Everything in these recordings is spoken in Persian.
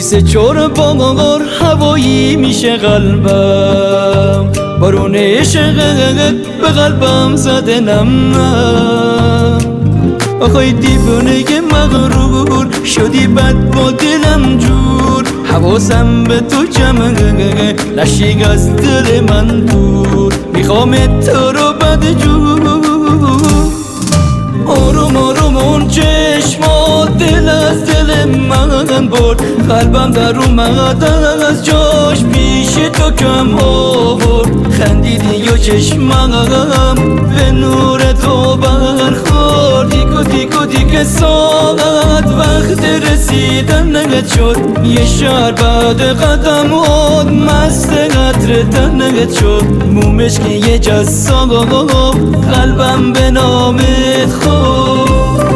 مثل چور بار هوایی میشه قلبم، بارون عشقت به قلبم زده نم. آخای دیوانه مغرور شدی بد با دلم جور، حواسم به تو جمعه نشی از دل من دور، میخوام تو رو بد جور. آروم آروم اون چشمات دل از دل من برد، قلبم در اومد از جاش پیش تو کم آورد. خندیدی یا چشمم به نور تو برخورد، دیگه ساعت وقت رسیدن نگت شد، یه شهر بعد قدم آد مست قطر تنگت شد. مومش که یه جسام قلبم به نامت خود.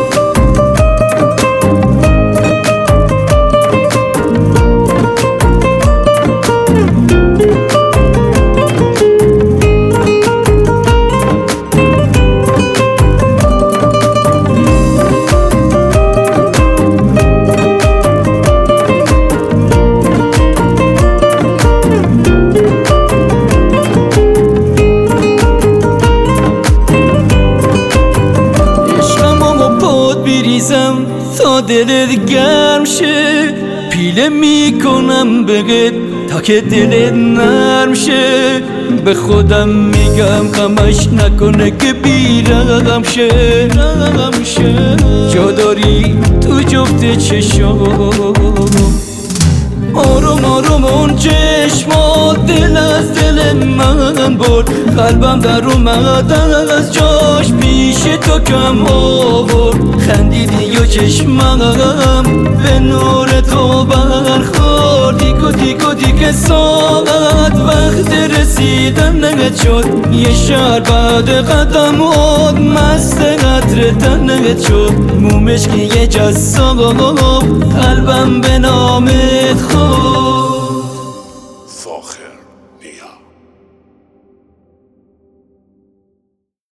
تا دلت گرم شه، پیله میکنم بهت تا که دلت نرم شه. به خودم میگم غمش نکنه که بیرغم شه. جا داری تو جفت چشام، آروم آروم اون چشمات دل از دل من برد، قلبم در اومد از جاش پیش تو کم آورد. خندیدی یا چشمم به نور تو برخورد، دیگه ساعت وقت رسیدن نگت شد، یه شهر بعد قدم آد مست قطر تنگت شد. مومش که یه جسام قلبم به نامت خود.